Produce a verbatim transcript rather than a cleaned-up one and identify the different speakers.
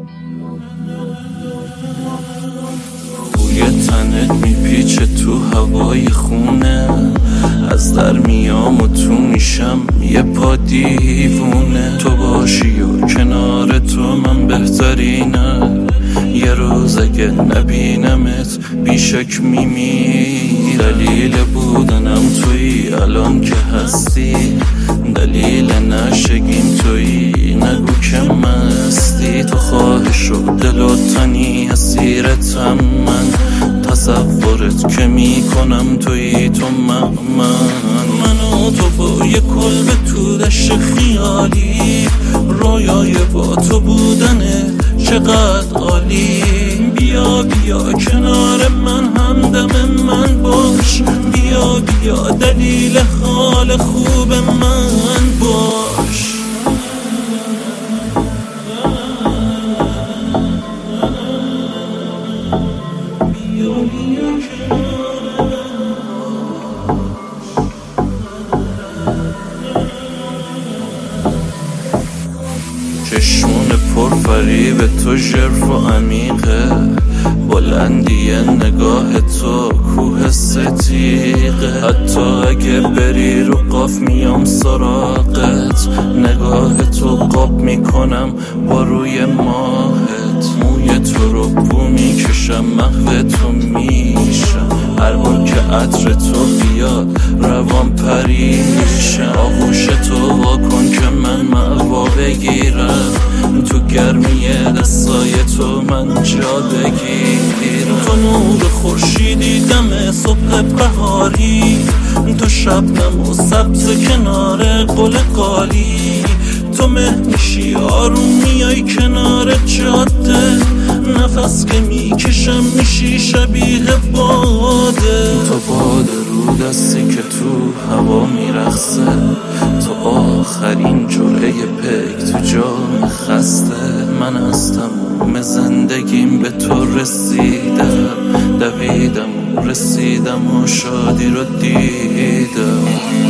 Speaker 1: بوی تنت میپیچه تو هوای خونه، از در میام و تو میشم یه پا دیوونه. تو باشی و کنار تو من بهترینه، یه روز اگه نبینمت بیشک میمیرم. دلیل بودنم تویی الان که هستی، دلیل نشگیم تویی نگو که مستی. تو خواهش و دل و تنی اسیرتم من، تصورت که میکنم تویی تو من. من و تو با یه کلبه تو دشت خیالی، رویای با تو بودنه چقدر عالی. بیا بیا کنار من همدم من باش، بیا بیا دلیل حال خوب من باش. بیا بیا کنار چشمون پرفریب تو ژرف و عمیقه، بلندی نگاه تو کوه ستیقه. حتی اگه بری رو قاف میام سراغت، نگاه تو قاب میکنم با روی ماهت. موی تو رو بو میکشم محو تو میشم، هر بار که عطر تو بیاد روان پریشم. آغوش تو واکن که من مأوا بگیرم، تو گرمی دستای تو من جا بگیرم. تو نور خورشیدی دم صبح بهاری، تو شبنم و سبز کنار گل قالی. تو مه میشی آروم میای کنار جاده، نفس که میکشم میشی شبیه باده. تو باده رو دستی که تو هوا میرخصه، تو آخرین جرعه پک تو جام خسته. من از تموم زندگیم به تو رسیدم، دویدم و رسیدم و شادی رو دیدم.